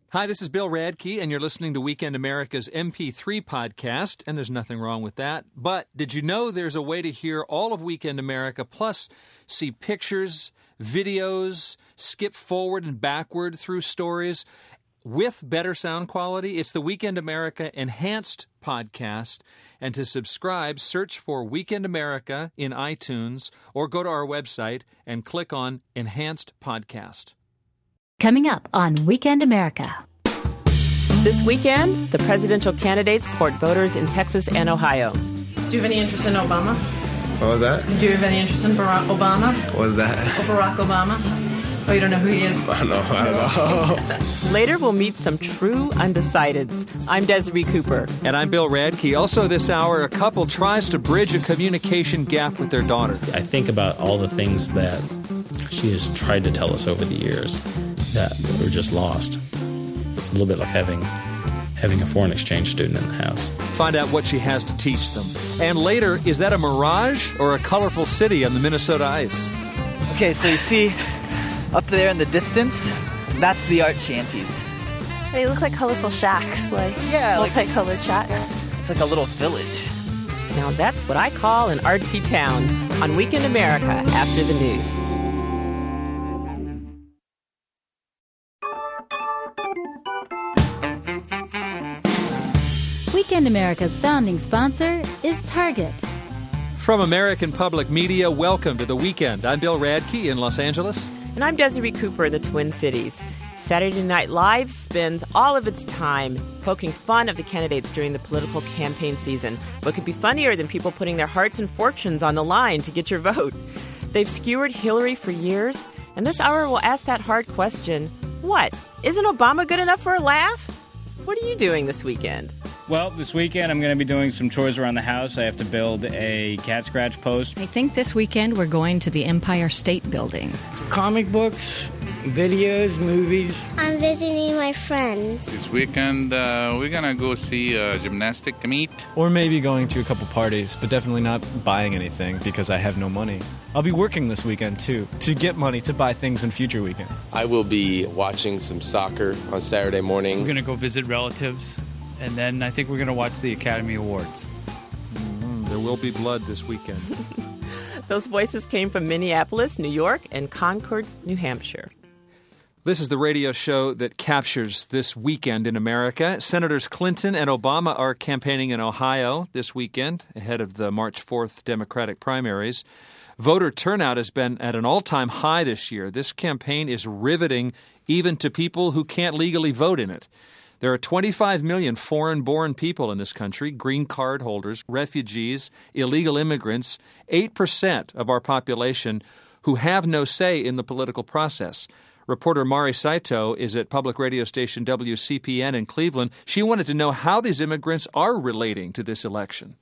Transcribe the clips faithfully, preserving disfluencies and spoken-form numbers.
Hi, this is Bill Radke, and you're listening to Weekend America's M P three podcast, and there's nothing wrong with that. But did you know there's a way to hear all of Weekend America, plus see pictures, videos, skip forward and backward through stories with better sound quality? It's the Weekend America Enhanced podcast, and to subscribe, search for Weekend America in iTunes or go to our website and click on Enhanced Podcast. Coming up on Weekend America. This weekend, the presidential candidates court voters in Texas and Ohio. Do you have any interest in Obama? What was that? Do you have any interest in Barack Obama? What was that? Oh, Barack Obama? Oh, you don't know who he is? I don't know. I don't know. Later, we'll meet some true undecideds. I'm Desiree Cooper. And I'm Bill Radke. Also this hour, a couple tries to bridge a communication gap with their daughter. I think about all the things that she has tried to tell us over the years that were just lost. It's a little bit like having having a foreign exchange student in the house. Find out what she has to teach them. And later, is that a mirage or a colorful city on the Minnesota ice? Okay, so you see up there in the distance, that's the art shanties. They look like colorful shacks, like yeah, multicolored like, shacks. It's like a little village. Now that's what I call an artsy town. On Weekend America after the news. Weekend America's founding sponsor is Target. From American Public Media, welcome to The Weekend. I'm Bill Radke in Los Angeles. And I'm Desiree Cooper in the Twin Cities. Saturday Night Live spends all of its time poking fun of the candidates during the political campaign season. What could be funnier than people putting their hearts and fortunes on the line to get your vote? They've skewered Hillary for years, and this hour will ask that hard question, what? Isn't Obama good enough for a laugh? What are you doing this weekend? Well, this weekend I'm going to be doing some chores around the house. I have to build a cat scratch post. I think this weekend we're going to the Empire State Building. Comic books, videos, movies. I'm visiting my friends. This weekend uh, we're going to go see a gymnastic meet. Or maybe going to a couple parties, but definitely not buying anything because I have no money. I'll be working this weekend, too, to get money to buy things in future weekends. I will be watching some soccer on Saturday morning. We're going to go visit relatives. And then I think we're going to watch the Academy Awards. Mm-hmm. There will be blood this weekend. Those voices came from Minneapolis, New York, and Concord, New Hampshire. This is the radio show that captures this weekend in America. Senators Clinton and Obama are campaigning in Ohio this weekend ahead of the March fourth Democratic primaries. Voter turnout has been at an all-time high this year. This campaign is riveting even to people who can't legally vote in it. There are twenty-five million foreign-born people in this country, green card holders, refugees, illegal immigrants, eight percent of our population who have no say in the political process. Reporter Mari Saito is at public radio station W C P N in Cleveland. She wanted to know how these immigrants are relating to this election.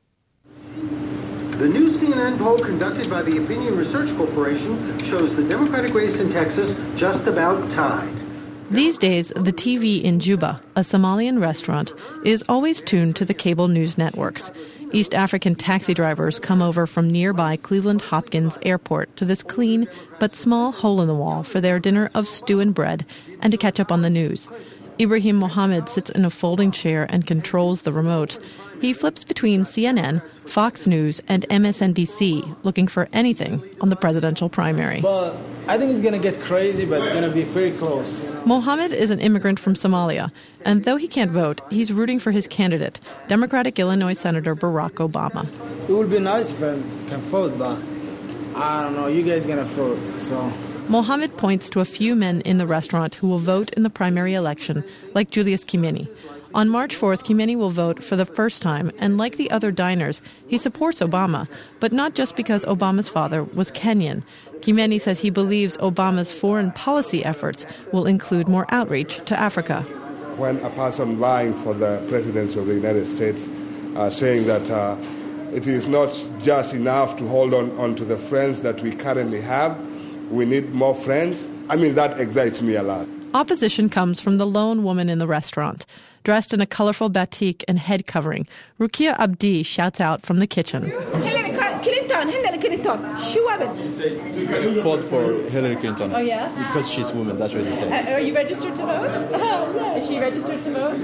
The new C N N poll conducted by the Opinion Research Corporation shows the Democratic race in Texas just about tied. These days, the T V in Juba, a Somalian restaurant, is always tuned to the cable news networks. East African taxi drivers come over from nearby Cleveland Hopkins Airport to this clean but small hole in the wall for their dinner of stew and bread and to catch up on the news. Ibrahim Mohammed sits in a folding chair and controls the remote. He flips between C N N, Fox News, and M S N B C, looking for anything on the presidential primary. But I think it's going to get crazy, but it's going to be very close. You know? Mohammed is an immigrant from Somalia, and though he can't vote, he's rooting for his candidate, Democratic Illinois Senator Barack Obama. It would be nice if I can vote, but I don't know. You guys going to vote, so... Mohammed points to a few men in the restaurant who will vote in the primary election, like Julius Kimeni. On March fourth, Kimeni will vote for the first time, and like the other diners, he supports Obama, but not just because Obama's father was Kenyan. Kimeni says he believes Obama's foreign policy efforts will include more outreach to Africa. When a person vying for the presidency of the United States uh, saying that uh, it is not just enough to hold on, on to the friends that we currently have, we need more friends, I mean, that excites me a lot. Opposition comes from the lone woman in the restaurant. Dressed in a colorful batik and head covering, Rukia Abdi shouts out from the kitchen. Hillary Clinton, Hillary Clinton, she woman. Vote for Hillary Clinton. Oh, yes? Because she's a woman, that's what she said. Uh, are you registered to vote? Oh, yes. Is she register to vote?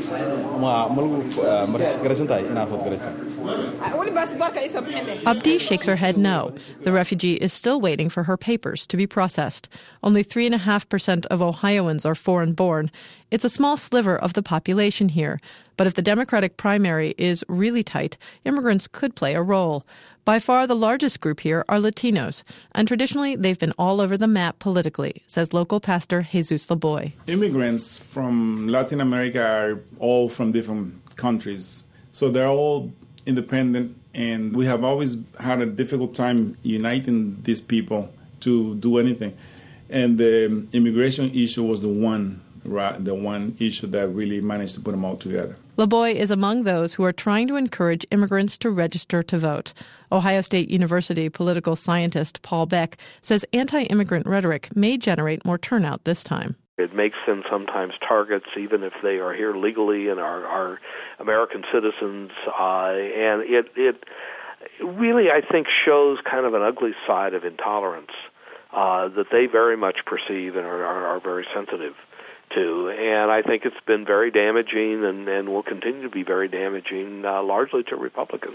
Abdi shakes her head no. The refugee is still waiting for her papers to be processed. Only three point five percent of Ohioans are foreign-born. It's a small sliver of the population here. But if the Democratic primary is really tight, immigrants could play a role. By far the largest group here are Latinos, and traditionally they've been all over the map politically, says local pastor Jesus Laboy. Immigrants from Latin America are all from different countries, so they're all independent, and we have always had a difficult time uniting these people to do anything. And the immigration issue was the one, the one issue that really managed to put them all together. Laboy is among those who are trying to encourage immigrants to register to vote. Ohio State University political scientist Paul Beck says anti-immigrant rhetoric may generate more turnout this time. It makes them sometimes targets, even if they are here legally and are, are American citizens. Uh, and it, it really, I think, shows kind of an ugly side of intolerance uh, that they very much perceive and are, are, are very sensitive to. And I think it's been very damaging and, and will continue to be very damaging, uh, largely to Republicans.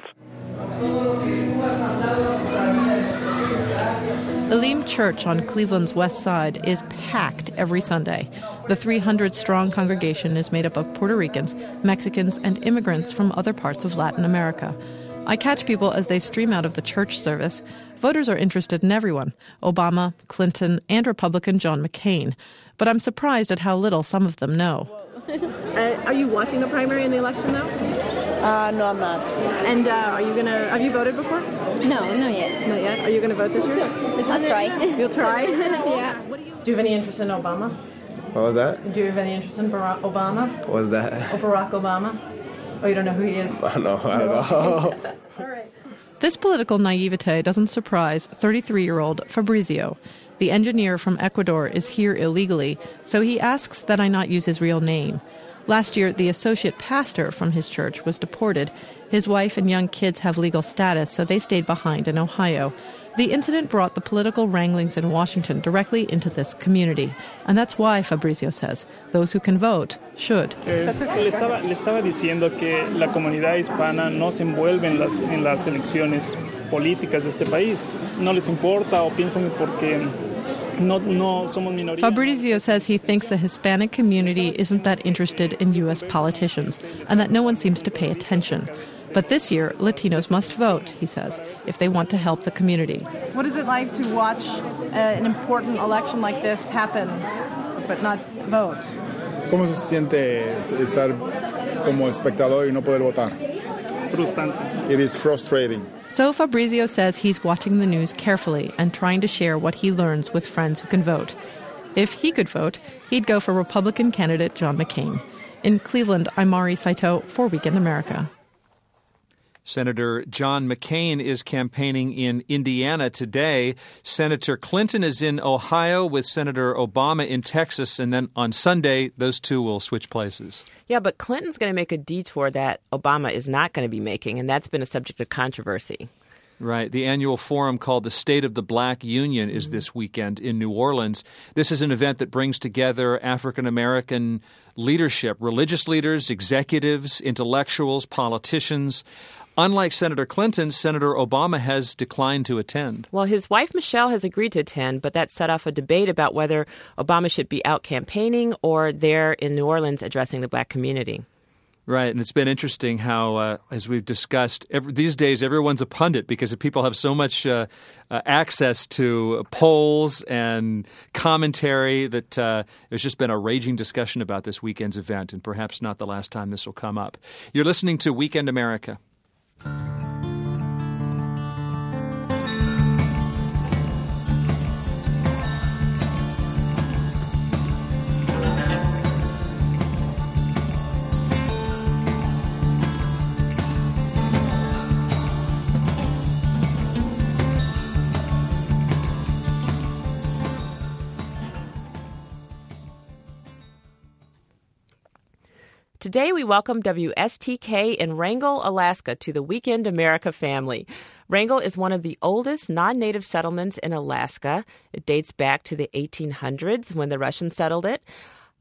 Elim Church on Cleveland's west side is packed every Sunday. The three hundred strong congregation is made up of Puerto Ricans, Mexicans, and immigrants from other parts of Latin America. I catch people as they stream out of the church service. Voters are interested in everyone, Obama, Clinton, and Republican John McCain. But I'm surprised at how little some of them know. Uh, are you watching the primary in the election now? Uh, no, I'm not. And uh, are you going to, have you voted before? No, not yet. Not yet? Are you going to vote this year? I'll try. You'll try? Yeah. Do you have any interest in Obama? What was that? Do you have any interest in Barack Obama? What was that? Oh, Barack Obama? Oh, you don't know who he is? I know, I don't know. All right. This political naivete doesn't surprise thirty-three-year-old Fabrizio. The engineer from Ecuador is here illegally, so he asks that I not use his real name. Last year, the associate pastor from his church was deported. His wife and young kids have legal status, so they stayed behind in Ohio. The incident brought the political wranglings in Washington directly into this community. And that's why, Fabrizio says, those who can vote should. Eh, le, estaba, le estaba diciendo que la comunidad hispana no se envuelve en las, en las elecciones políticas de este país. No les importa o piensan porque no, no somos minoría. Fabrizio says he thinks the Hispanic community isn't that interested in U S politicians and that no one seems to pay attention. But this year, Latinos must vote, he says, if they want to help the community. What is it like to watch uh, an important election like this happen, but not vote? ¿Cómo se siente estar como espectador y no poder votar? Frustrante. It is frustrating. So Fabrizio says he's watching the news carefully and trying to share what he learns with friends who can vote. If he could vote, he'd go for Republican candidate John McCain. In Cleveland, I'm Mari Saito for Weekend America. Senator John McCain is campaigning in Indiana today. Senator Clinton is in Ohio with Senator Obama in Texas. And then on Sunday, those two will switch places. Yeah, but Clinton's going to make a detour that Obama is not going to be making, and that's been a subject of controversy. Right. The annual forum called the State of the Black Union is this weekend in New Orleans. This is an event that brings together African-American leadership, religious leaders, executives, intellectuals, politicians. Unlike Senator Clinton, Senator Obama has declined to attend. Well, his wife, Michelle, has agreed to attend, but that set off a debate about whether Obama should be out campaigning or there in New Orleans addressing the black community. Right, and it's been interesting how, uh, as we've discussed, every, these days everyone's a pundit because people have so much uh, uh, access to polls and commentary that uh, there's just been a raging discussion about this weekend's event, and perhaps not the last time this will come up. You're listening to Weekend America. Today, we welcome W S T K in Wrangell, Alaska, to the Weekend America family. Wrangell is one of the oldest non-native settlements in Alaska. It dates back to the eighteen hundreds when the Russians settled it.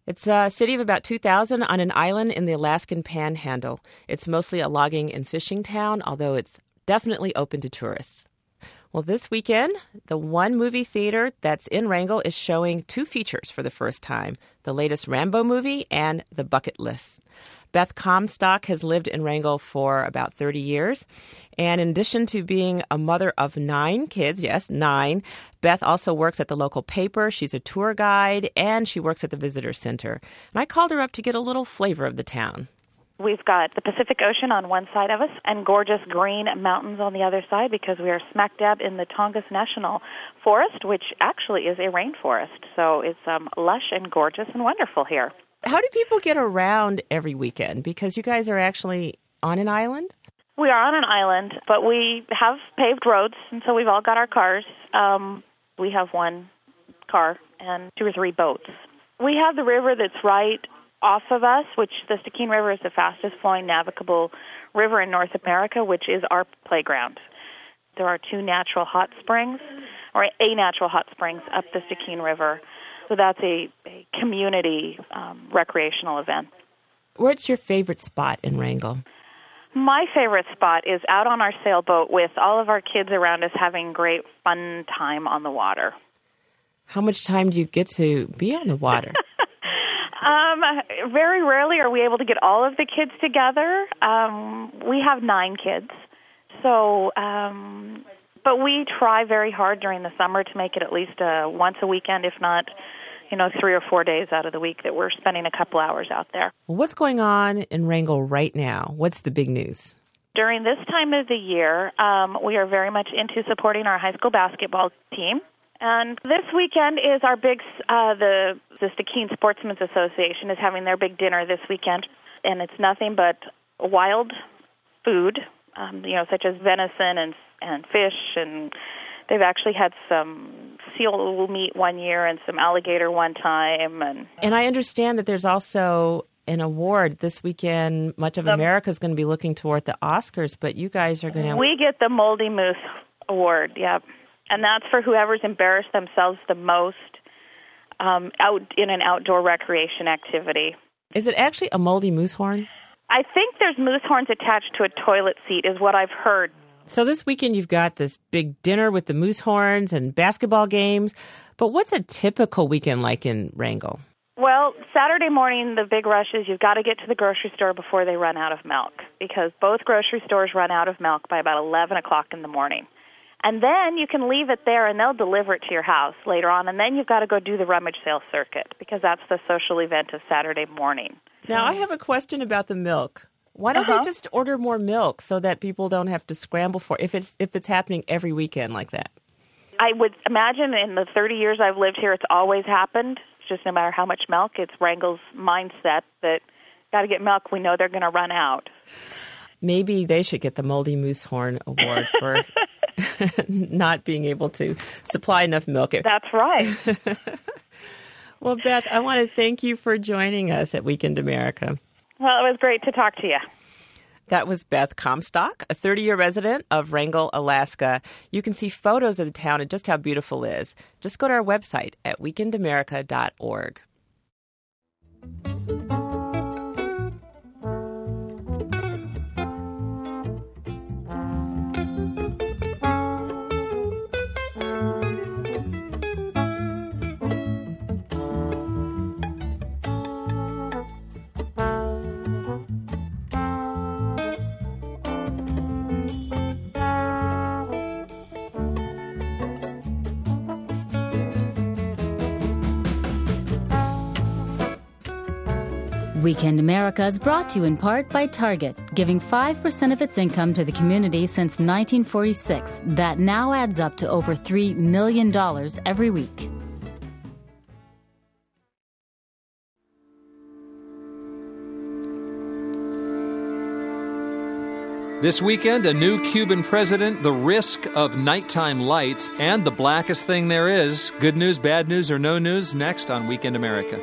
It's a city of about two thousand on an island in the Alaskan Panhandle. It's mostly a logging and fishing town, although it's definitely open to tourists. Well, this weekend, the one movie theater that's in Wrangell is showing two features for the first time, the latest Rambo movie and The Bucket List. Beth Comstock has lived in Wrangell for about thirty years. And in addition to being a mother of nine kids, yes, nine, Beth also works at the local paper. She's a tour guide, and she works at the visitor center. And I called her up to get a little flavor of the town. We've got the Pacific Ocean on one side of us and gorgeous green mountains on the other side because we are smack dab in the Tongass National Forest, which actually is a rainforest. So it's um, lush and gorgeous and wonderful here. How do people get around every weekend? Because you guys are actually on an island? We are on an island, but we have paved roads, and so we've all got our cars. Um, we have one car and two or three boats. We have the river that's right off of us, which the Stikine River is the fastest flowing navigable river in North America, which is our playground. There are two natural hot springs, or a natural hot springs up the Stikine River. So that's a, a community um, recreational event. What's your favorite spot in Wrangell? My favorite spot is out on our sailboat with all of our kids around us having great fun time on the water. How much time do you get to be on the water? um, very rarely are we able to get all of the kids together. Um, we have nine kids. So, um, but we try very hard during the summer to make it at least uh, once a weekend, if not, you know, three or four days out of the week that we're spending a couple hours out there. Well, what's going on in Wrangell right now? What's the big news? During this time of the year, um, we are very much into supporting our high school basketball team. And this weekend is our big, uh, the, the Stikine Sportsmen's Association is having their big dinner this weekend. And it's nothing but wild food, um, you know, such as venison and and fish, and they've actually had some seal meat one year and some alligator one time. And and I understand that there's also an award this weekend. Much of the, America is going to be looking toward the Oscars, but you guys are going to... We get the Moldy Moose Award, yep. And that's for whoever's embarrassed themselves the most um, out in an outdoor recreation activity. Is it actually a moldy moose horn? I think there's moose horns attached to a toilet seat is what I've heard. So this weekend you've got this big dinner with the moose horns and basketball games. But what's a typical weekend like in Wrangell? Well, Saturday morning, the big rush is you've got to get to the grocery store before they run out of milk, because both grocery stores run out of milk by about eleven o'clock in the morning. And then you can leave it there and they'll deliver it to your house later on. And then you've got to go do the rummage sale circuit, because that's the social event of Saturday morning. Now, I have a question about the milk. Why don't uh-huh. they just order more milk so that people don't have to scramble for it if it's if it's happening every weekend like that? I would imagine in the thirty years I've lived here, it's always happened. It's just no matter how much milk, it's Wrangell's mindset that got to get milk. We know they're going to run out. Maybe they should get the Moldy Moose Horn Award for not being able to supply enough milk. That's right. Well, Beth, I want to thank you for joining us at Weekend America. Well, it was great to talk to you. That was Beth Comstock, a thirty-year resident of Wrangell, Alaska. You can see photos of the town and just how beautiful it is. Just go to our website at weekend america dot org. Weekend America is brought to you in part by Target, giving five percent of its income to the community since nineteen forty-six. That now adds up to over three million dollars every week. This weekend, a new Cuban president, the risk of nighttime lights, and the blackest thing there is. Good news, bad news, or no news? Next on Weekend America.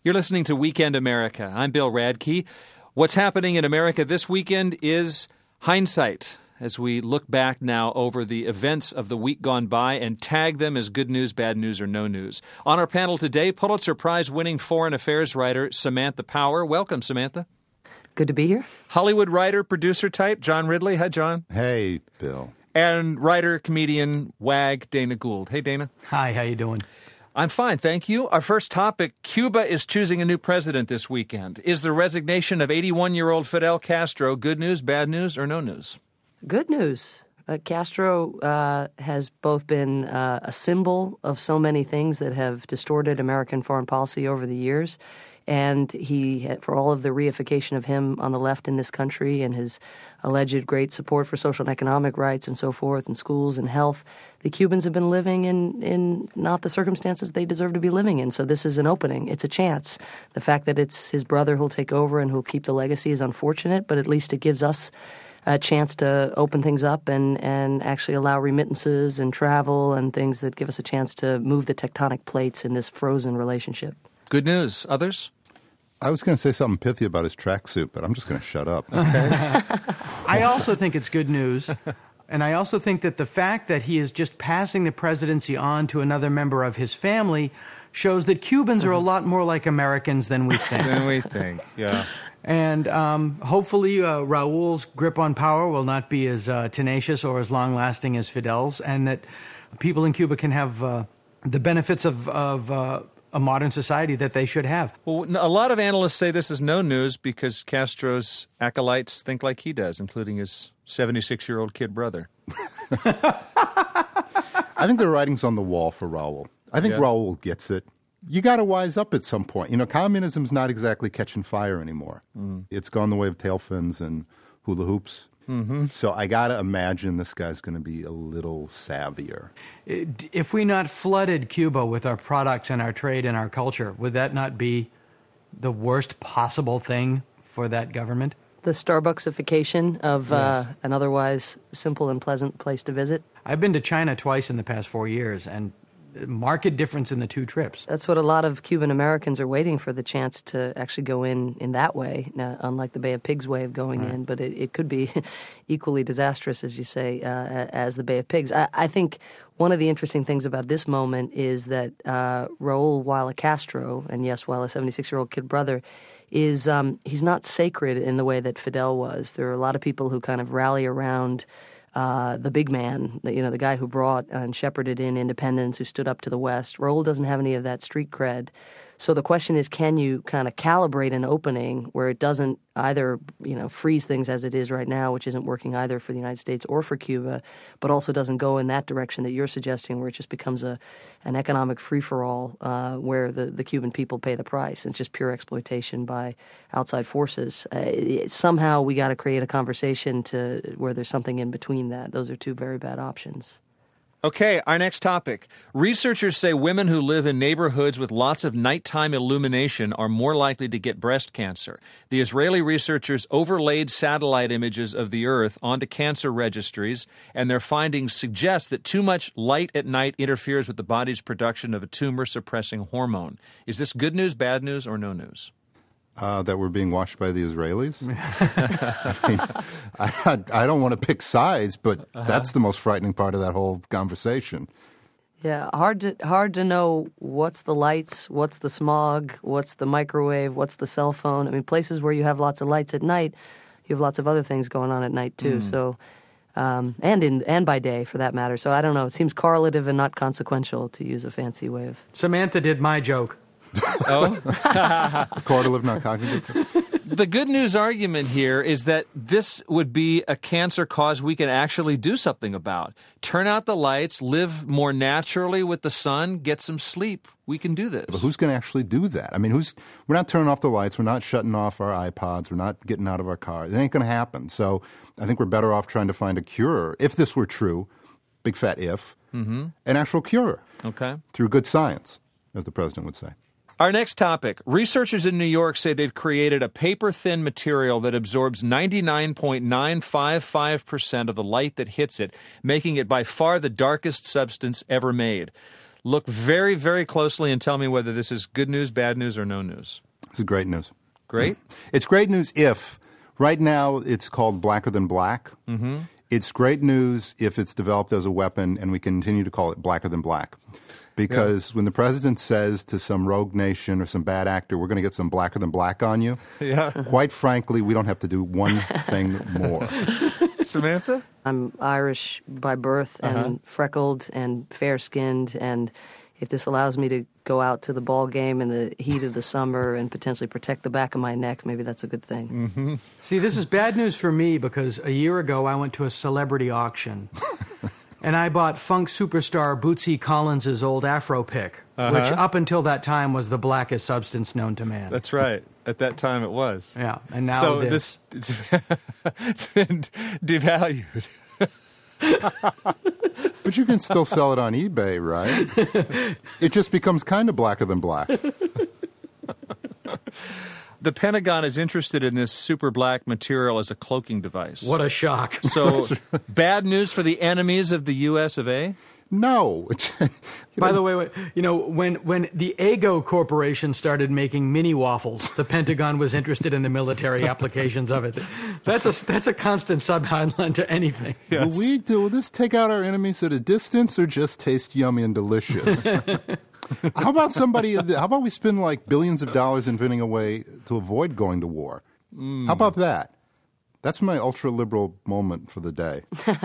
You're listening to Weekend America. I'm Bill Radke. What's happening in America this weekend is hindsight, as we look back now over the events of the week gone by and tag them as good news, bad news, or no news. On our panel today, Pulitzer Prize-winning foreign affairs writer Samantha Power. Welcome, Samantha. Good to be here. Hollywood writer, producer type John Ridley. Hi, John. Hey, Bill. And writer, comedian, wag Dana Gould. Hey, Dana. Hi, how you doing? I'm fine, thank you. Our first topic, Cuba is choosing a new president this weekend. Is the resignation of eighty-one-year-old Fidel Castro good news, bad news, or no news? Good news. Uh, Castro uh, has both been uh, a symbol of so many things that have distorted American foreign policy over the years, and he, for all of the reification of him on the left in this country and his alleged great support for social and economic rights and so forth, and schools and health, the Cubans have been living in, in not the circumstances they deserve to be living in. So this is an opening. It's a chance. The fact that it's his brother who'll take over and who'll keep the legacy is unfortunate, but at least it gives us a chance to open things up and, and actually allow remittances and travel and things that give us a chance to move the tectonic plates in this frozen relationship. Good news. Others? I was going to say something pithy about his tracksuit, but I'm just going to shut up. Okay. I also think it's good news, and I also think that the fact that he is just passing the presidency on to another member of his family shows that Cubans are a lot more like Americans than we think. Than we think, yeah. And um, hopefully uh, Raul's grip on power will not be as uh, tenacious or as long-lasting as Fidel's, and that people in Cuba can have uh, the benefits of, of uh, a modern society that they should have. Well, a lot of analysts say this is no news because Castro's acolytes think like he does, including his seventy-six-year-old kid brother. I think the writing's on the wall for Raul. I think yeah. Raul gets it. You got to wise up at some point. You know, communism's not exactly catching fire anymore. Mm. It's gone the way of tail fins and hula hoops. Mm-hmm. So I got to imagine this guy's going to be a little savvier. If we not flooded Cuba with our products and our trade and our culture, would that not be the worst possible thing for that government? The Starbucksification of yes. uh, an otherwise simple and pleasant place to visit. I've been to China twice in the past four years, and marked difference in the two trips. That's what a lot of Cuban Americans are waiting for, the chance to actually go in in that way, now, unlike the Bay of Pigs way of going right. in. But it, it could be equally disastrous, as you say, uh, as the Bay of Pigs. I, I think one of the interesting things about this moment is that uh, Raul, while a Castro, and yes, while a seventy-six-year-old kid brother, is um, he's not sacred in the way that Fidel was. There are a lot of people who kind of rally around Uh, the big man, the, you know, the guy who brought and shepherded in independence, who stood up to the West. Raul doesn't have any of that street cred. So the question is, can you kind of calibrate an opening where it doesn't either, you know, freeze things as it is right now, which isn't working either for the United States or for Cuba, but also doesn't go in that direction that you're suggesting, where it just becomes a an economic free-for-all uh, where the, the Cuban people pay the price. It's just pure exploitation by outside forces. Uh, it, somehow we got to create a conversation to where there's something in between that. Those are two very bad options. Okay, our next topic. Researchers say women who live in neighborhoods with lots of nighttime illumination are more likely to get breast cancer. The Israeli researchers overlaid satellite images of the Earth onto cancer registries, and their findings suggest that too much light at night interferes with the body's production of a tumor-suppressing hormone. Is this good news, bad news, or no news? Uh, that we're being watched by the Israelis? I mean, I, I don't want to pick sides, but uh-huh. that's the most frightening part of that whole conversation. Yeah, hard to hard to know what's the lights, what's the smog, what's the microwave, what's the cell phone. I mean, places where you have lots of lights at night, you have lots of other things going on at night too. Mm. So, um, and in and by day for that matter. So I don't know. It seems correlative and not consequential, to use a fancy way of. Samantha did my joke. Oh? Correlative, not cognitive. The good news argument here is that this would be a cancer cause we can actually do something about. Turn out the lights, live more naturally with the sun, get some sleep. We can do this. But who's going to actually do that? I mean, who's? We're not turning off the lights. We're not shutting off our iPods. We're not getting out of our cars. It ain't going to happen. So I think we're better off trying to find a cure, if this were true, big fat if, mm-hmm. an actual cure. Okay. Through good science, as the president would say. Our next topic. Researchers in New York say they've created a paper-thin material that absorbs ninety-nine point nine five five percent of the light that hits it, making it by far the darkest substance ever made. Look very, very closely and tell me whether this is good news, bad news, or no news. This is great news. Great? It's great news if, right now, it's called Blacker Than Black. Mm-hmm. It's great news if it's developed as a weapon and we continue to call it Blacker Than Black. Because yeah. when the president says to some rogue nation or some bad actor, we're going to get some blacker than black on you, yeah. quite frankly, we don't have to do one thing more. Samantha? I'm Irish by birth and uh-huh. freckled and fair-skinned, and if this allows me to go out to the ball game in the heat of the summer and potentially protect the back of my neck, maybe that's a good thing. Mm-hmm. See, this is bad news for me because a year ago I went to a celebrity auction. And I bought funk superstar Bootsy Collins' old Afro pick, uh-huh. which up until that time was the blackest substance known to man. That's right. At that time it was. Yeah, and now so this. this it's been devalued. But you can still sell it on eBay, right? It just becomes kind of blacker than black. The Pentagon is interested in this super black material as a cloaking device. What a shock. So, bad news for the enemies of the U S of A? No. By the way, you know, when, when the Eggo Corporation started making mini waffles, the Pentagon was interested in the military applications of it. That's a, that's a constant subheadline to anything. Yes. Will we do will this take out our enemies at a distance or just taste yummy and delicious? How about somebody, how about we spend like billions of dollars inventing a way to avoid going to war? Mm. How about that? That's my ultra-liberal moment for the day.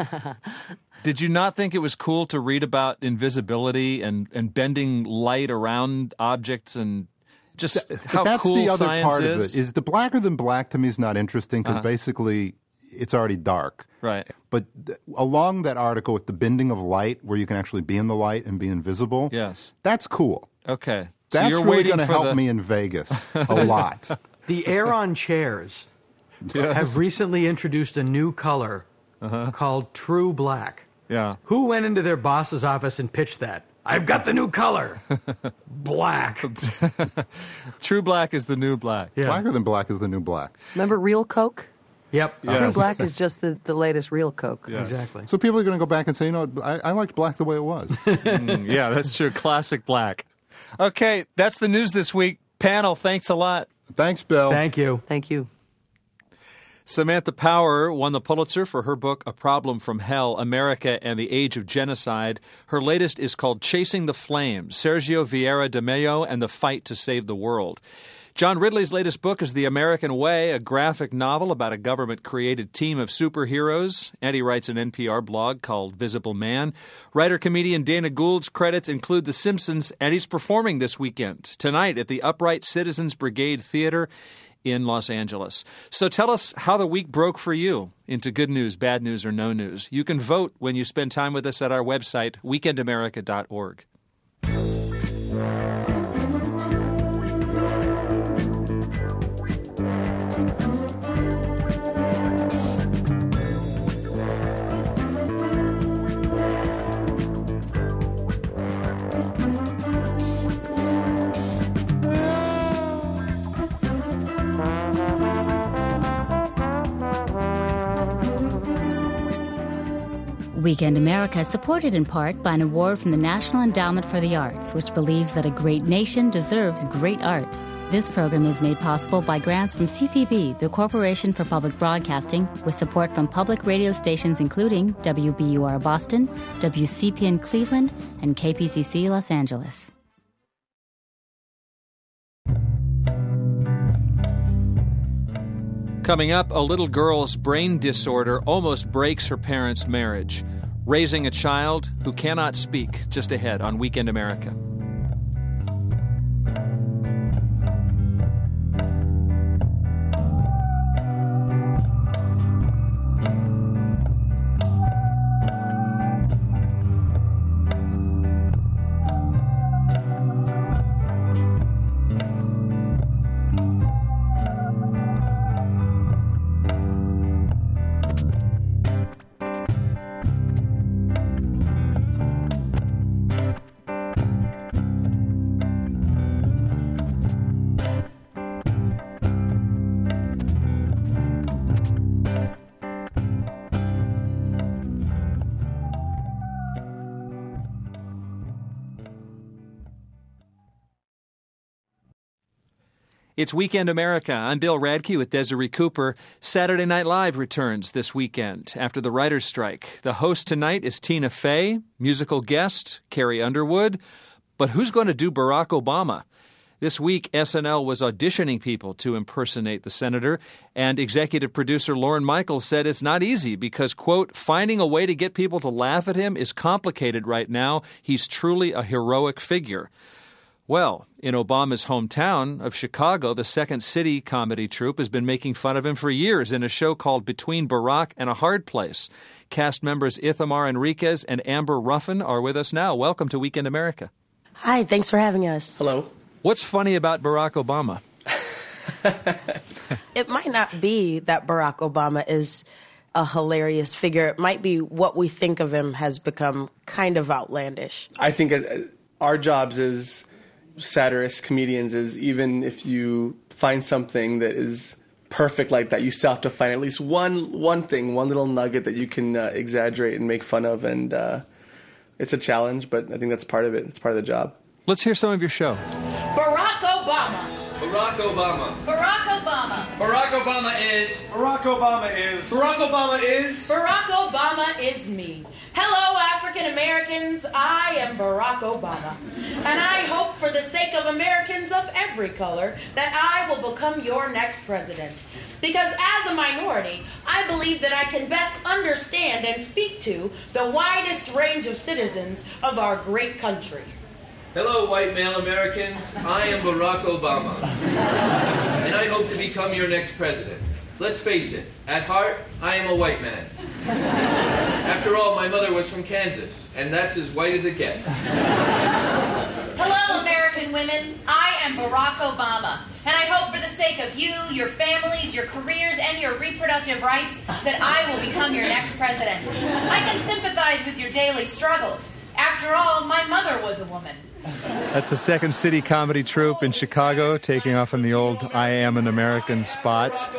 Did you not think it was cool to read about invisibility and, and bending light around objects and just Th- how that's cool the other science part is? of it. Is the blacker than black to me is not interesting because uh-huh. basically it's already dark. Right. But th- along that article with the bending of light, where you can actually be in the light and be invisible, yes, that's cool. Okay, that's so you're really waiting going to for help the... me in Vegas a lot. The Aeron chairs yes. have recently introduced a new color uh-huh. called True Black. Yeah. Who went into their boss's office and pitched that? I've got the new color. Black. True black is the new black. Yeah. Blacker than black is the new black. Remember Real Coke? Yep. Yes. True Black is just the, the latest Real Coke. Yes. Exactly. So people are going to go back and say, you know, I, I liked black the way it was. mm, yeah, that's true. Classic black. Okay, that's the news this week. Panel, thanks a lot. Thanks, Bill. Thank you. Thank you. Samantha Power won the Pulitzer for her book, A Problem from Hell, America and the Age of Genocide. Her latest is called Chasing the Flames, Sergio Vieira de Mello and the Fight to Save the World. John Ridley's latest book is The American Way, a graphic novel about a government-created team of superheroes. And he writes an N P R blog called Visible Man. Writer-comedian Dana Gould's credits include The Simpsons, and he's performing this weekend, tonight at the Upright Citizens Brigade Theater in Los Angeles. So tell us how the week broke for you into good news, bad news, or no news. You can vote when you spend time with us at our website, weekend america dot org. Weekend America is supported in part by an award from the National Endowment for the Arts, which believes that a great nation deserves great art. This program is made possible by grants from C P B, the Corporation for Public Broadcasting, with support from public radio stations including W B U R Boston, W C P N Cleveland, and K P C C Los Angeles. Coming up, a little girl's brain disorder almost breaks her parents' marriage. Raising a child who cannot speak, just ahead on Weekend America. It's Weekend America. I'm Bill Radke with Desiree Cooper. Saturday Night Live returns this weekend after the writer's strike. The host tonight is Tina Fey, musical guest Carrie Underwood. But who's going to do Barack Obama? This week, S N L was auditioning people to impersonate the senator, and executive producer Lorne Michaels said it's not easy because, quote, finding a way to get people to laugh at him is complicated right now. He's truly a heroic figure. Well, in Obama's hometown of Chicago, the Second City comedy troupe has been making fun of him for years in a show called Between Barack and a Hard Place. Cast members Ithamar Enriquez and Amber Ruffin are with us now. Welcome to Weekend America. Hi, thanks for having us. Hello. What's funny about Barack Obama? It might not be that Barack Obama is a hilarious figure. It might be what we think of him has become kind of outlandish. I think our jobs as satirists, comedians, is even if you find something that is perfect like that, you still have to find at least one one thing, one little nugget that you can uh, exaggerate and make fun of. And uh, it's a challenge, but I think that's part of it. It's part of the job. Let's hear some of your show. Barack Obama. Barack Obama. Barack Obama. Barack Obama is. Barack Obama is. Barack Obama is. Barack Obama is me. Hello, African Americans. I am Barack Obama. And I hope for the sake of Americans of every color that I will become your next president. Because as a minority, I believe that I can best understand and speak to the widest range of citizens of our great country. Hello, white male Americans. I am Barack Obama. And I hope to become your next president. Let's face it, at heart, I am a white man. After all, my mother was from Kansas, and that's as white as it gets. Hello, American women. I am Barack Obama. And I hope for the sake of you, your families, your careers, and your reproductive rights, that I will become your next president. I can sympathize with your daily struggles. After all, my mother was a woman. That's the Second City comedy troupe in Chicago, taking off in the old I Am an American spots.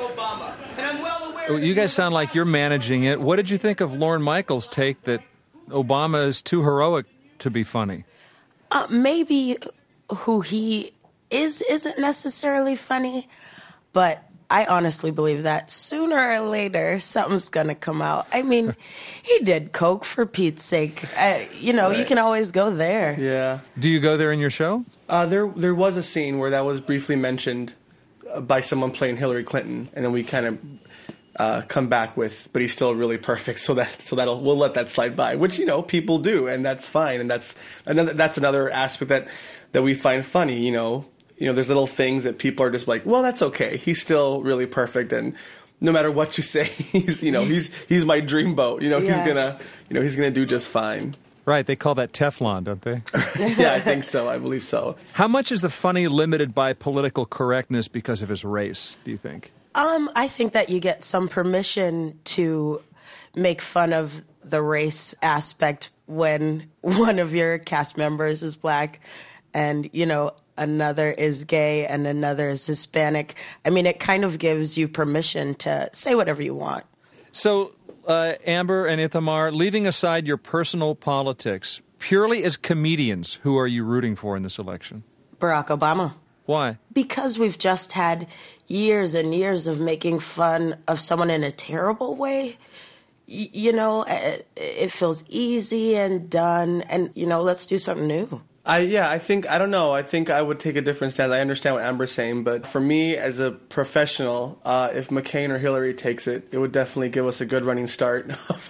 You guys sound like you're managing it. What did you think of Lorne Michaels' take that Obama is too heroic to be funny? Uh, maybe who he is isn't necessarily funny, but I honestly believe that sooner or later something's going to come out. I mean, he did coke, for Pete's sake. Uh, you know, right. You can always go there. Yeah. Do you go there in your show? Uh, there there was a scene where that was briefly mentioned uh, by someone playing Hillary Clinton, and then we kind of uh, come back with, but he's still really perfect, so that so that'll we'll let that slide by, which, you know, people do, and that's fine, and that's another that's another aspect that that we find funny, you know. You know, there's little things that people are just like, well, that's okay. He's still really perfect, and no matter what you say, he's you know he's he's my dreamboat. You know, yeah. he's gonna you know he's gonna do just fine. Right? They call that Teflon, don't they? Yeah, I think so. I believe so. How much is the funny limited by political correctness because of his race? Do you think? Um, I think that you get some permission to make fun of the race aspect when one of your cast members is black, and you know. Another is gay and another is Hispanic. I mean, it kind of gives you permission to say whatever you want. So, uh, Amber and Ithamar, leaving aside your personal politics, purely as comedians, who are you rooting for in this election? Barack Obama. Why? Because we've just had years and years of making fun of someone in a terrible way. Y- you know, it, it feels easy and done, and, you know, let's do something new. I yeah, I think, I don't know, I think I would take a different stance. I understand what Amber's saying, but for me as a professional, uh, if McCain or Hillary takes it, it would definitely give us a good running start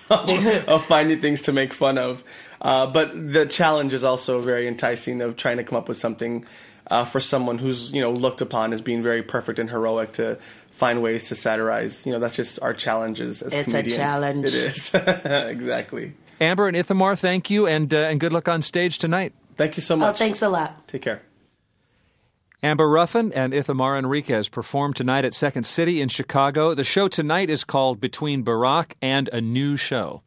of, of finding things to make fun of. Uh, but the challenge is also very enticing of trying to come up with something uh, for someone who's, you know, looked upon as being very perfect and heroic to find ways to satirize. You know, that's just our challenges as it's comedians. It's a challenge. It is. Exactly. Amber and Ithamar, thank you, and uh, and good luck on stage tonight. Thank you so much. Oh, thanks a lot. Take care. Amber Ruffin and Ithamar Enriquez perform tonight at Second City in Chicago. The show tonight is called Between Barack and a New Show.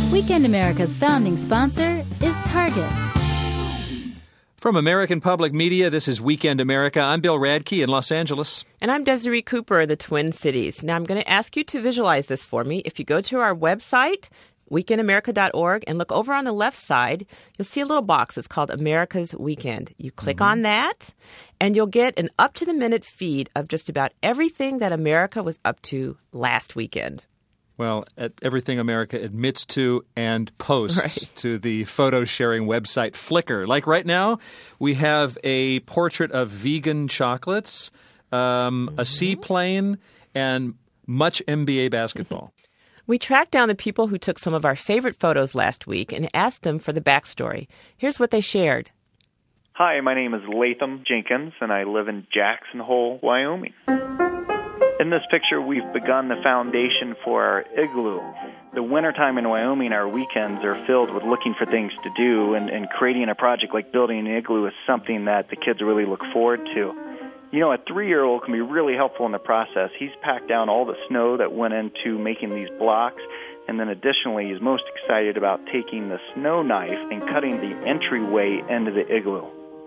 Weekend America's founding sponsor is Target. From American Public Media, this is Weekend America. I'm Bill Radke in Los Angeles. And I'm Desiree Cooper in the Twin Cities. Now, I'm going to ask you to visualize this for me. If you go to our website, weekend america dot org, and look over on the left side, you'll see a little box. It's called America's Weekend. You click mm-hmm. on that, and you'll get an up-to-the-minute feed of just about everything that America was up to last weekend. Well, everything America admits to and posts right. to the photo-sharing website Flickr. Like right now, we have a portrait of vegan chocolates, um, mm-hmm. a seaplane, and much N B A basketball. We tracked down the people who took some of our favorite photos last week and asked them for the backstory. Here's what they shared. Hi, my name is Latham Jenkins, and I live in Jackson Hole, Wyoming. In this picture, we've begun the foundation for our igloo. The wintertime in Wyoming, our weekends are filled with looking for things to do, and, and creating a project like building an igloo is something that the kids really look forward to. You know, a three-year-old can be really helpful in the process. He's packed down all the snow that went into making these blocks, and then additionally, he's most excited about taking the snow knife and cutting the entryway into the igloo.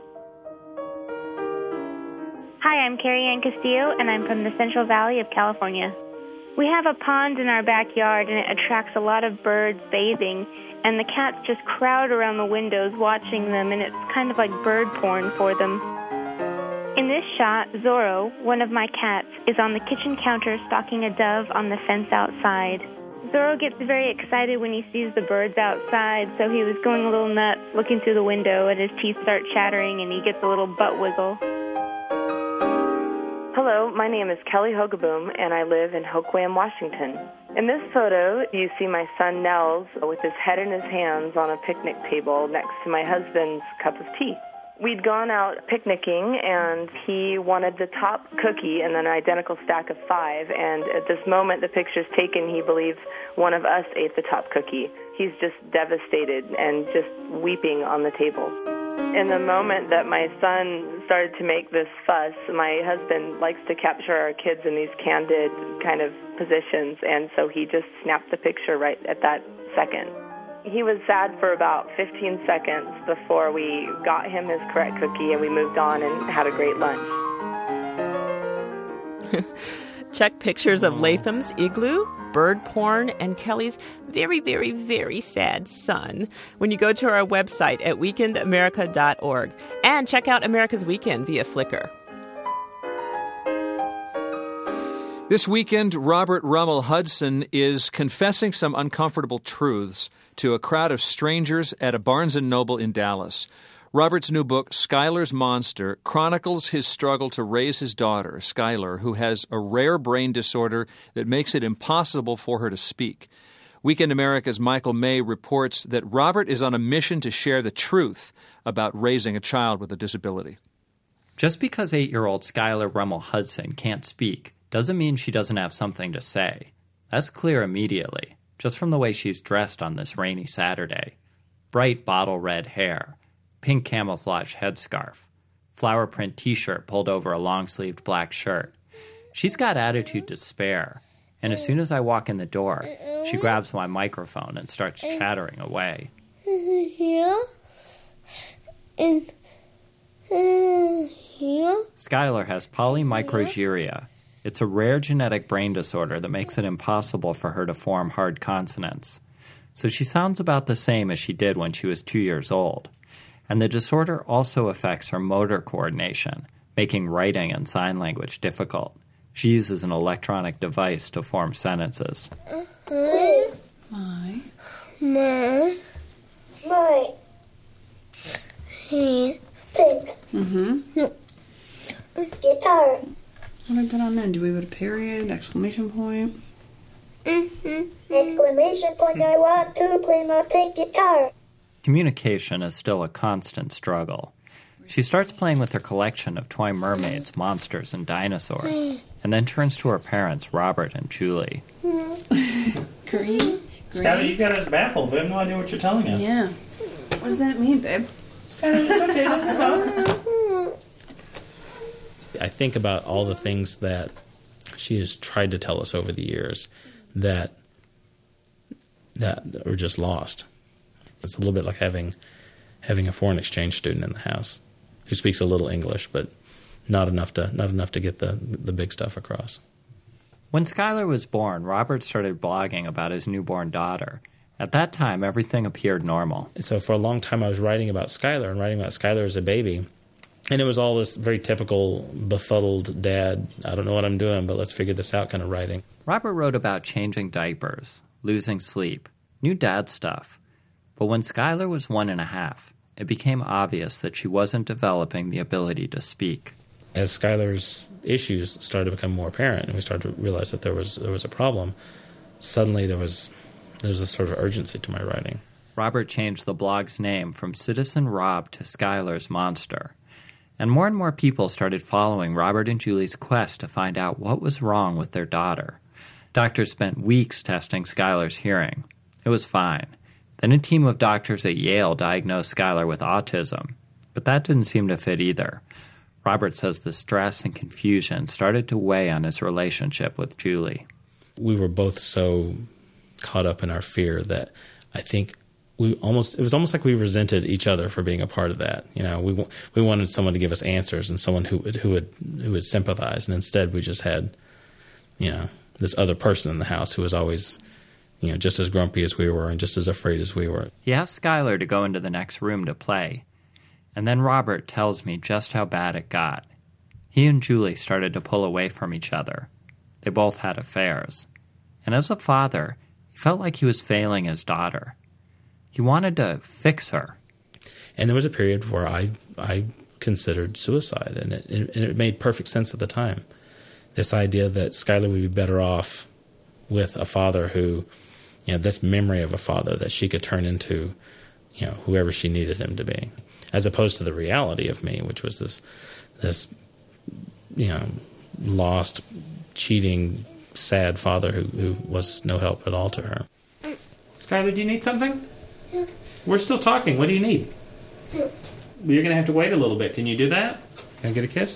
Hi, I'm Carrie Ann Castillo, and I'm from the Central Valley of California. We have a pond in our backyard, and it attracts a lot of birds bathing, and the cats just crowd around the windows watching them, and it's kind of like bird porn for them. In this shot, Zorro, one of my cats, is on the kitchen counter stalking a dove on the fence outside. Zorro gets very excited when he sees the birds outside, so he was going a little nuts looking through the window, and his teeth start chattering, and he gets a little butt wiggle. Hello, my name is Kelly Hogaboom, and I live in Hoquiam, Washington. In this photo, you see my son Nels with his head in his hands on a picnic table next to my husband's cup of tea. We'd gone out picnicking, and he wanted the top cookie and an identical stack of five, and at this moment the picture's taken, he believes one of us ate the top cookie. He's just devastated and just weeping on the table. In the moment that my son started to make this fuss, my husband likes to capture our kids in these candid kind of positions, and so he just snapped the picture right at that second. He was sad for about fifteen seconds before we got him his correct cookie, and we moved on and had a great lunch. Check pictures of Latham's igloo, bird porn, and Kelly's very, very, very sad son when you go to our website at weekend america dot org. And check out America's Weekend via Flickr. This weekend, Robert Rummel Hudson is confessing some uncomfortable truths to a crowd of strangers at a Barnes and Noble in Dallas. Robert's new book, Skylar's Monster, chronicles his struggle to raise his daughter, Skylar, who has a rare brain disorder that makes it impossible for her to speak. Weekend America's Michael May reports that Robert is on a mission to share the truth about raising a child with a disability. Just because eight-year-old Skylar Rummel Hudson can't speak doesn't mean she doesn't have something to say. That's clear immediately, just from the way she's dressed on this rainy Saturday. Bright bottle red hair, pink camouflage headscarf, flower print t-shirt pulled over a long-sleeved black shirt. She's got attitude to spare, and as soon as I walk in the door, she grabs my microphone and starts chattering away. Here? And uh, here? Skylar has polymicrogyria. It's a rare genetic brain disorder that makes it impossible for her to form hard consonants. So she sounds about the same as she did when she was two years old. And the disorder also affects her motor coordination, making writing and sign language difficult. She uses an electronic device to form sentences. Uh-huh. My. My. My. He. Pink. Mm-hmm. No. Guitar. What did I put on there? Do we put a period, exclamation point? Mm-hmm. Exclamation point, I want to play my pink guitar. Communication is still a constant struggle. She starts playing with her collection of toy mermaids, monsters, and dinosaurs, and then turns to her parents, Robert and Julie. Green? Green? Skylar, you got us baffled. We have no idea what you're telling us. Yeah. What does that mean, babe? Skylar, it's okay. Don't give up. I think about all the things that she has tried to tell us over the years that that are just lost. It's a little bit like having having a foreign exchange student in the house who speaks a little English, but not enough to not enough to get the the big stuff across. When Skylar was born, Robert started blogging about his newborn daughter. At that time, everything appeared normal. So for a long time, I was writing about Skylar and writing about Skylar as a baby. And it was all this very typical befuddled dad, I don't know what I'm doing, but let's figure this out kind of writing. Robert wrote about changing diapers, losing sleep, new dad stuff. But when Skylar was one and a half, it became obvious that she wasn't developing the ability to speak. As Skylar's issues started to become more apparent and we started to realize that there was there was a problem, suddenly there was there was a sort of urgency to my writing. Robert changed the blog's name from Citizen Rob to Skylar's Monster. And more and more people started following Robert and Julie's quest to find out what was wrong with their daughter. Doctors spent weeks testing Skylar's hearing. It was fine. Then a team of doctors at Yale diagnosed Skylar with autism. But that didn't seem to fit either. Robert says the stress and confusion started to weigh on his relationship with Julie. We were both so caught up in our fear that I think we almost it was almost like we resented each other for being a part of that. You know, we we wanted someone to give us answers and someone who would who would who would sympathize, and instead we just had, you know, this other person in the house who was always, you know, just as grumpy as we were and just as afraid as we were. He asked Skylar to go into the next room to play. And then Robert tells me just how bad it got. He and Julie started to pull away from each other. They both had affairs. And as a father, he felt like he was failing his daughter. He wanted to fix her. And there was a period where I I considered suicide, and it, and it made perfect sense at the time. This idea that Skylar would be better off with a father who, you know, this memory of a father that she could turn into, you know, whoever she needed him to be, as opposed to the reality of me, which was this, this, you know, lost, cheating, sad father who, who was no help at all to her. Skylar, do you need something? We're still talking. What do you need? You're going to have to wait a little bit. Can you do that? Can I get a kiss?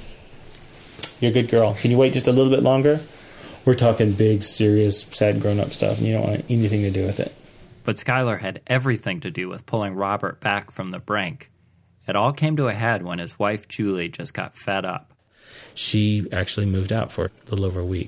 You're a good girl. Can you wait just a little bit longer? We're talking big, serious, sad, grown-up stuff, and you don't want anything to do with it. But Skylar had everything to do with pulling Robert back from the brink. It all came to a head when his wife, Julie, just got fed up. She actually moved out for a little over a week.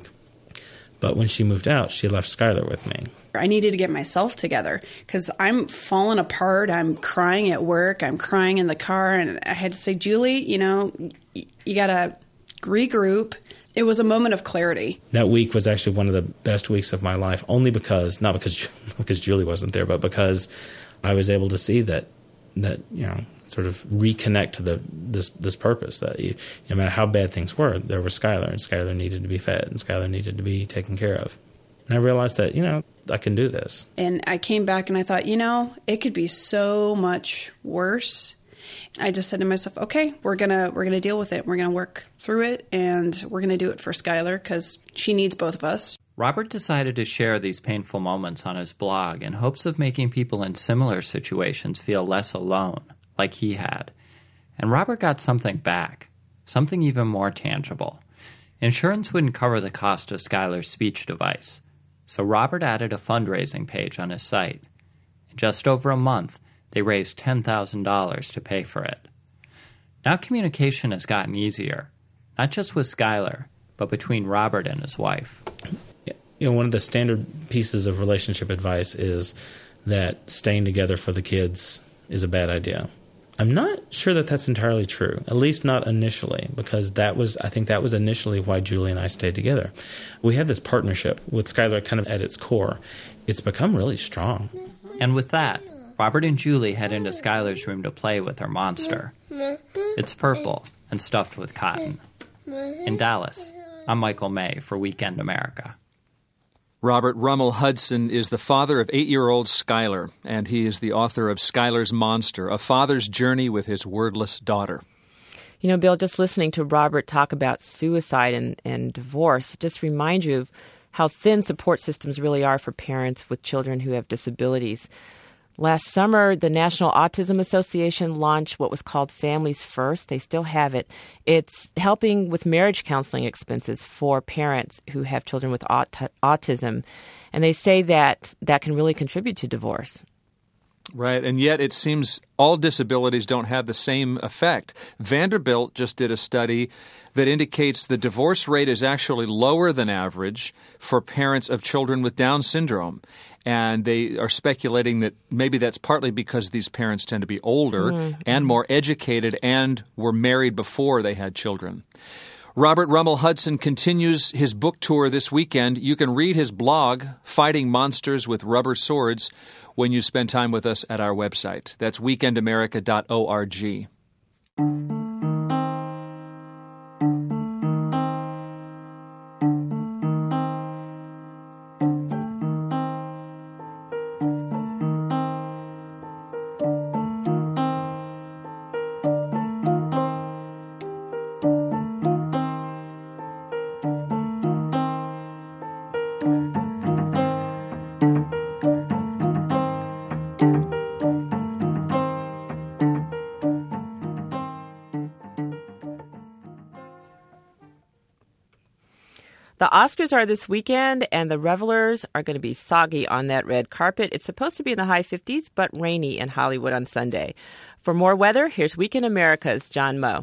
But when she moved out, she left Skylar with me. I needed to get myself together because I'm falling apart. I'm crying at work. I'm crying in the car. And I had to say, Julie, you know, y- you got to regroup. It was a moment of clarity. That week was actually one of the best weeks of my life, only because, not because because Julie wasn't there, but because I was able to see that, that you know, sort of reconnect to the this this purpose, that you, no matter how bad things were, there was Skylar, and Skylar needed to be fed, and Skylar needed to be taken care of. And I realized that, you know, I can do this. And I came back and I thought, you know, it could be so much worse. I just said to myself, okay, we're gonna we're gonna deal with it. We're gonna work through it, and we're gonna do it for Skylar because she needs both of us. Robert decided to share these painful moments on his blog in hopes of making people in similar situations feel less alone, like he had. And Robert got something back, something even more tangible. Insurance wouldn't cover the cost of Skylar's speech device, so Robert added a fundraising page on his site. In just over a month, they raised ten thousand dollars to pay for it. Now communication has gotten easier, not just with Skylar, but between Robert and his wife. You know, one of the standard pieces of relationship advice is that staying together for the kids is a bad idea. I'm not sure that that's entirely true, at least not initially, because that was, I think that was initially why Julie and I stayed together. We have this partnership with Skylar kind of at its core. It's become really strong. And with that, Robert and Julie head into Skylar's room to play with her monster. It's purple and stuffed with cotton. In Dallas, I'm Michael May for Weekend America. Robert Rummel Hudson is the father of eight-year-old Skylar, and he is the author of Skylar's Monster, a father's journey with his wordless daughter. You know, Bill, just listening to Robert talk about suicide and, and divorce just reminds you of how thin support systems really are for parents with children who have disabilities. Last summer, the National Autism Association launched what was called Families First. They still have it. It's helping with marriage counseling expenses for parents who have children with aut- autism. And they say that that can really contribute to divorce. Right, and yet it seems all disabilities don't have the same effect. Vanderbilt just did a study that indicates the divorce rate is actually lower than average for parents of children with Down syndrome. And they are speculating that maybe that's partly because these parents tend to be older mm-hmm. and more educated and were married before they had children. Robert Rummel Hudson continues his book tour this weekend. You can read his blog, Fighting Monsters with Rubber Swords, when you spend time with us at our website. That's weekend america dot org. The Oscars are this weekend, and the revelers are going to be soggy on that red carpet. It's supposed to be in the high fifties, but rainy in Hollywood on Sunday. For more weather, here's Week in America's John Moe.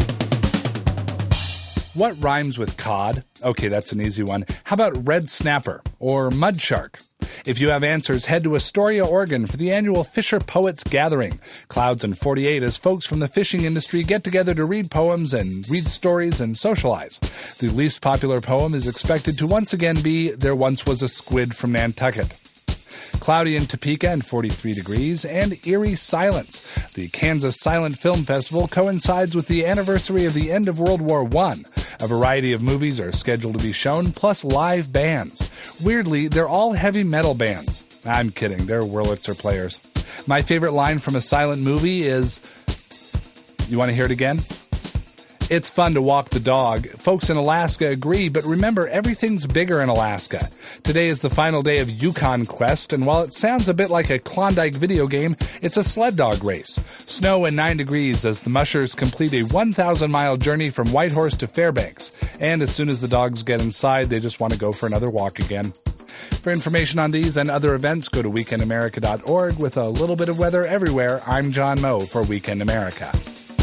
What rhymes with cod? Okay, that's an easy one. How about red snapper or mud shark? If you have answers, head to Astoria, Oregon for the annual Fisher Poets Gathering. Clouds and forty-eight as folks from the fishing industry get together to read poems and read stories and socialize. The least popular poem is expected to once again be There Once Was a Squid from Nantucket. Cloudy in Topeka and forty-three degrees, and eerie silence. The Kansas Silent Film Festival coincides with the anniversary of the end of World War One. A variety of movies are scheduled to be shown, plus live bands. Weirdly, they're all heavy metal bands. I'm kidding, they're Wurlitzer players. My favorite line from a silent movie is, you want to hear it again? It's fun to walk the dog. Folks in Alaska agree, but remember, everything's bigger in Alaska. Today is the final day of Yukon Quest, and while it sounds a bit like a Klondike video game, it's a sled dog race. Snow and nine degrees as the mushers complete a one thousand mile journey from Whitehorse to Fairbanks. And as soon as the dogs get inside, they just want to go for another walk again. For information on these and other events, go to weekend america dot org. With a little bit of weather everywhere, I'm John Moe for Weekend America.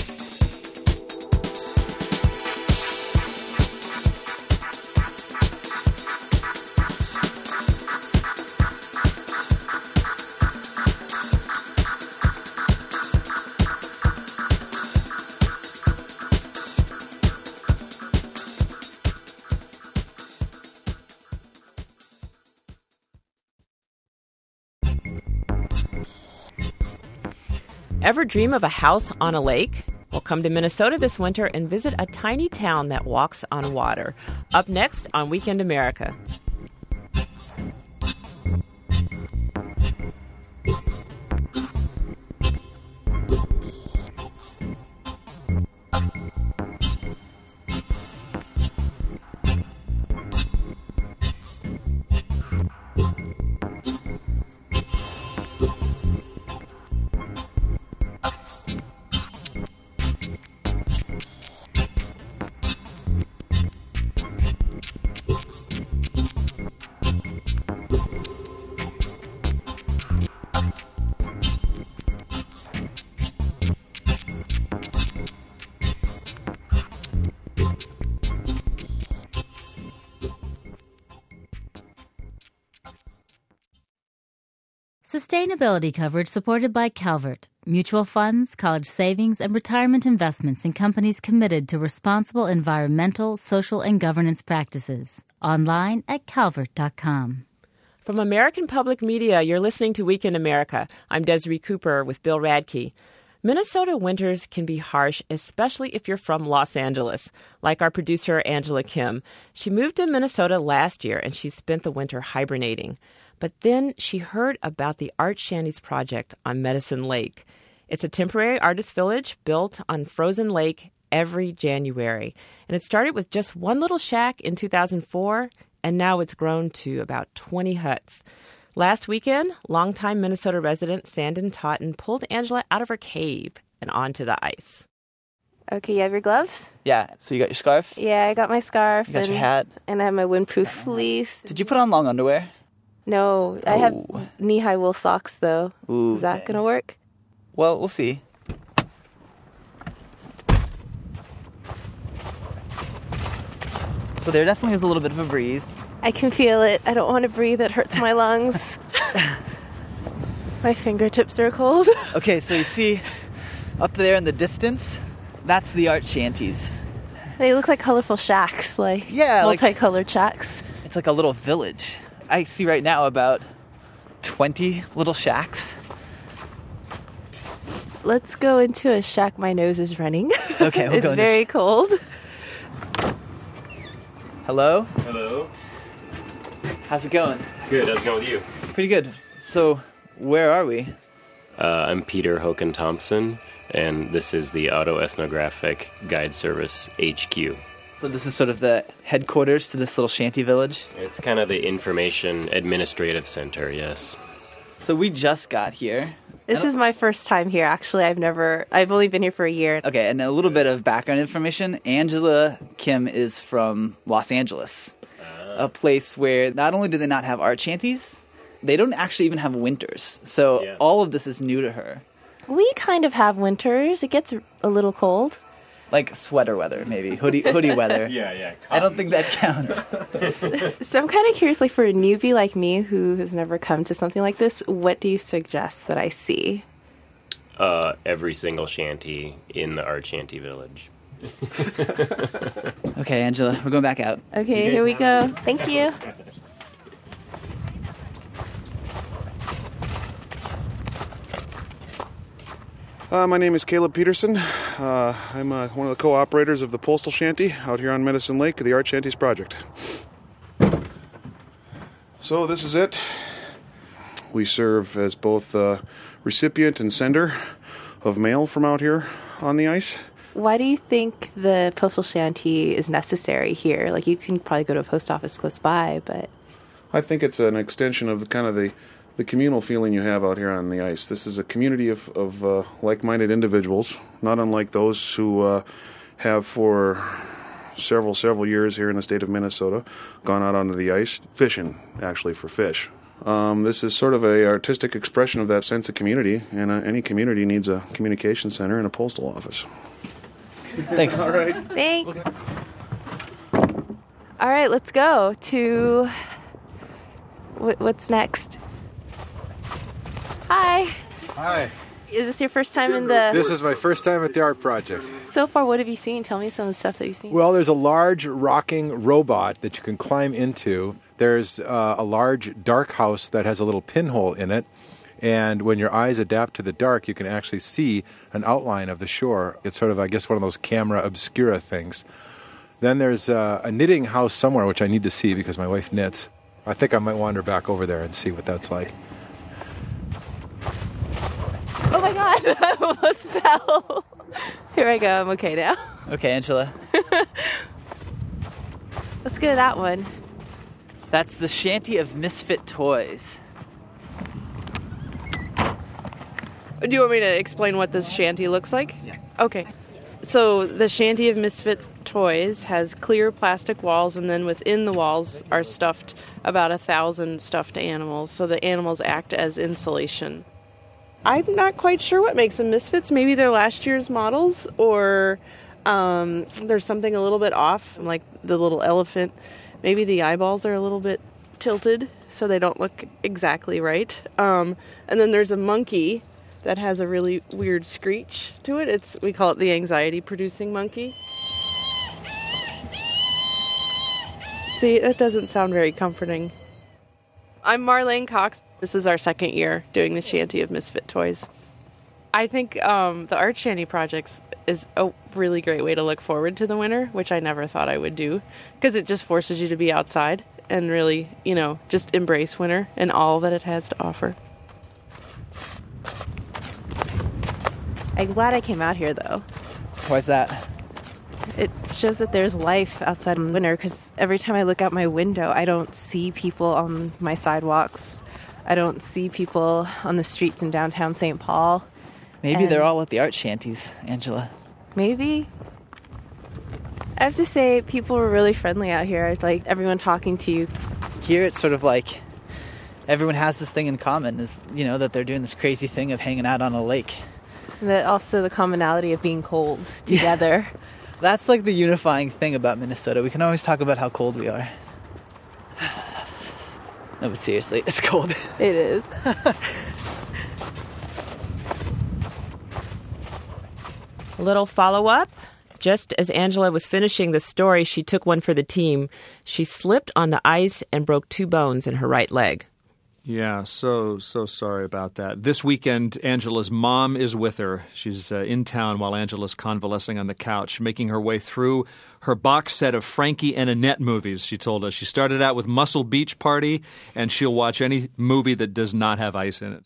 Ever dream of a house on a lake? Well, come to Minnesota this winter and visit a tiny town that walks on water. Up next on Weekend America. Sustainability coverage supported by Calvert, mutual funds, college savings, and retirement investments in companies committed to responsible environmental, social, and governance practices. Online at calvert dot com. From American Public Media, you're listening to Week in America. I'm Desiree Cooper with Bill Radke. Minnesota winters can be harsh, especially if you're from Los Angeles, like our producer Angela Kim. She moved to Minnesota last year, and she spent the winter hibernating. But then she heard about the Art Shanties Project on Medicine Lake. It's a temporary artist village built on frozen lake every January. And it started with just one little shack in two thousand four, and now it's grown to about twenty huts. Last weekend, longtime Minnesota resident Sandon Totten pulled Angela out of her cave and onto the ice. Okay, you have your gloves? Yeah, so you got your scarf? Yeah, I got my scarf. You got and, your hat? And I have my windproof fleece. Did you put on long underwear? No, I have knee-high wool socks, though. Ooh. Is that going to work? Well, we'll see. So there definitely is a little bit of a breeze. I can feel it. I don't want to breathe. It hurts my lungs. My fingertips are cold. Okay, so you see up there in the distance, that's the art shanties. They look like colorful shacks, like yeah, multicolored like, shacks. It's like a little village. I see right now about twenty little shacks. Let's go into a shack. My nose is running. Okay, we'll it's go very sh- cold. Hello? Hello. How's it going? Good, how's it going with you? Pretty good. So, where are we? Uh, I'm Peter Hoken Thompson, and this is the Autoethnographic Guide Service H Q. So this is sort of the headquarters to this little shanty village? It's kind of the information administrative center, yes. So we just got here. This is my first time here, actually. I've never, I've only been here for a year. Okay, and a little bit of background information. Angela Kim is from Los Angeles, uh. a place where not only do they not have art shanties, they don't actually even have winters. So yeah. all of this is new to her. We kind of have winters. It gets a little cold. Like sweater weather, maybe. Hoodie hoodie weather. yeah, yeah. I don't think that counts. So I'm kind of curious, like for a newbie like me who has never come to something like this, what do you suggest that I see? Uh, every single shanty in the art shanty village. Okay, Angela, we're going back out. Okay, here we go. Thank you. Uh, my name is Caleb Peterson. Uh, I'm uh, one of the co-operators of the Postal Shanty out here on Medicine Lake, the Art Shanties Project. So this is it. We serve as both uh, recipient and sender of mail from out here on the ice. Why do you think the Postal Shanty is necessary here? Like, you can probably go to a post office close by, but... I think it's an extension of the kind of the the communal feeling you have out here on the ice. This is a community of, of uh, like-minded individuals, not unlike those who uh, have for several, several years here in the state of Minnesota gone out onto the ice fishing, actually, for fish. Um, this is sort of a artistic expression of that sense of community, and uh, any community needs a communication center and a postal office. Thanks. All right. Thanks. All right, let's go to... What's next? Hi. Hi. Is this your first time in the... This is my first time at the art project. So far, what have you seen? Tell me some of the stuff that you've seen. Well, there's a large rocking robot that you can climb into. There's uh, a large dark house that has a little pinhole in it. And when your eyes adapt to the dark, you can actually see an outline of the shore. It's sort of, I guess, one of those camera obscura things. Then there's uh, a knitting house somewhere, which I need to see because my wife knits. I think I might wander back over there and see what that's like. Oh my God, I almost fell. Here I go, I'm okay now. Okay, Angela. Let's go to that one. That's the Shanty of Misfit Toys. Do you want me to explain what this shanty looks like? Yeah. Okay. So the Shanty of Misfit Toys has clear plastic walls, and then within the walls are stuffed about a thousand stuffed animals, so the animals act as insulation. I'm not quite sure what makes them misfits. Maybe they're last year's models, or um, there's something a little bit off, like the little elephant. Maybe the eyeballs are a little bit tilted, so they don't look exactly right. Um, and then there's a monkey that has a really weird screech to it. It's we call it the anxiety-producing monkey. See, that doesn't sound very comforting. I'm Marlene Cox. This is our second year doing the Shanty of Misfit Toys. I think um, the Art Shanty Projects is a really great way to look forward to the winter, which I never thought I would do, because it just forces you to be outside and really, you know, just embrace winter and all that it has to offer. I'm glad I came out here, though. Why's that? It shows that there's life outside in winter, because every time I look out my window, I don't see people on my sidewalks. I don't see people on the streets in downtown Saint Paul. Maybe and they're all at the art shanties, Angela. Maybe. I have to say, people were really friendly out here. Like, everyone talking to you. Here it's sort of like everyone has this thing in common, is, you know, that they're doing this crazy thing of hanging out on a lake. And that also the commonality of being cold together. Yeah. That's like the unifying thing about Minnesota. We can always talk about how cold we are. No, but seriously, it's cold. It is. A little follow-up. Just as Angela was finishing the story, she took one for the team. She slipped on the ice and broke two bones in her right leg. Yeah, so, so sorry about that. This weekend, Angela's mom is with her. She's uh, in town while Angela's convalescing on the couch, making her way through her box set of Frankie and Annette movies, she told us. She started out with Muscle Beach Party, and she'll watch any movie that does not have ice in it.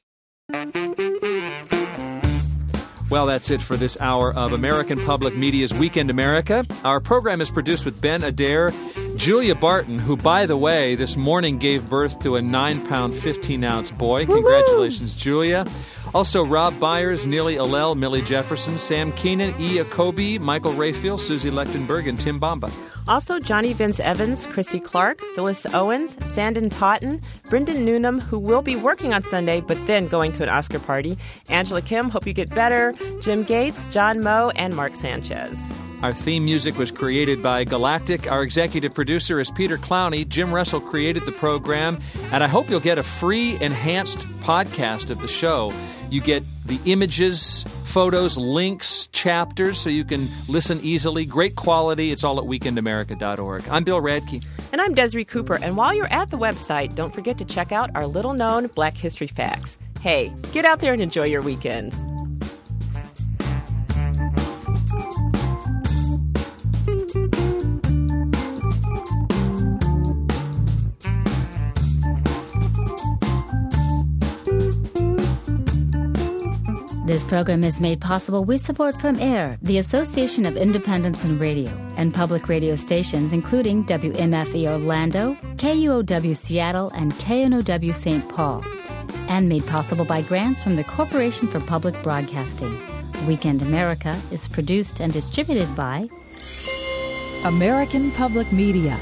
Well, that's it for this hour of American Public Media's Weekend America. Our program is produced with Ben Adair, Julia Barton, who, by the way, this morning gave birth to a nine pound, fifteen ounce boy. Woo-hoo! Congratulations, Julia. Also, Rob Byers, Neely Allel, Millie Jefferson, Sam Keenan, Ia Kobe, Michael Rayfield, Susie Lechtenberg, and Tim Bamba. Also, Johnny Vince Evans, Chrissy Clark, Phyllis Owens, Sandon Totten, Brendan Newnham, who will be working on Sunday, but then going to an Oscar party, Angela Kim, hope you get better, Jim Gates, John Moe, and Mark Sanchez. Our theme music was created by Galactic. Our executive producer is Peter Clowney. Jim Russell created the program. And I hope you'll get a free enhanced podcast of the show. You get the images, photos, links, chapters, so you can listen easily. Great quality. It's all at weekend america dot org. I'm Bill Radke. And I'm Desiree Cooper. And while you're at the website, don't forget to check out our little-known Black History Facts. Hey, get out there and enjoy your weekend. This program is made possible with support from AIR, the Association of Independents in Radio, and public radio stations including W M F E Orlando, K U O W Seattle, and K N O W Saint Paul. And made possible by grants from the Corporation for Public Broadcasting. Weekend America is produced and distributed by American Public Media.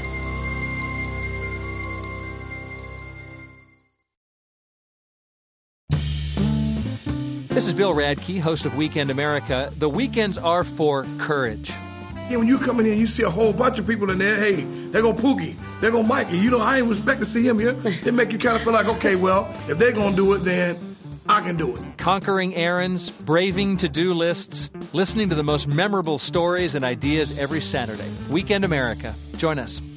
This is Bill Radke, host of Weekend America. The weekends are for courage. Yeah, when you come in here and you see a whole bunch of people in there, hey, there go Pookie, there go Mikey. You know, I ain't expect to see him here. It make you kind of feel like, okay, well, if they're going to do it, then I can do it. Conquering errands, braving to-do lists, listening to the most memorable stories and ideas every Saturday. Weekend America. Join us.